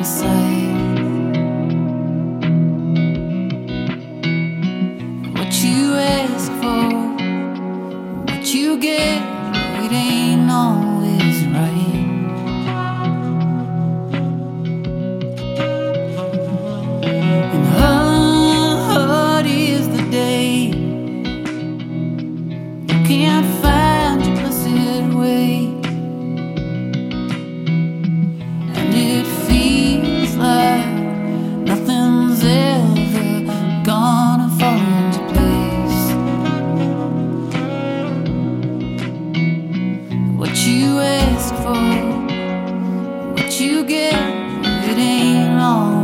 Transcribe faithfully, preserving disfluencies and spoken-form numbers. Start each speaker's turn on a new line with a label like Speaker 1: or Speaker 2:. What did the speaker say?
Speaker 1: sight. What you ask for, what you get, it ain't always right. And hard is the day you can't find your blessed way. And it feels like nothing's ever gonna fall into place. What you ask for, what you get, it ain't all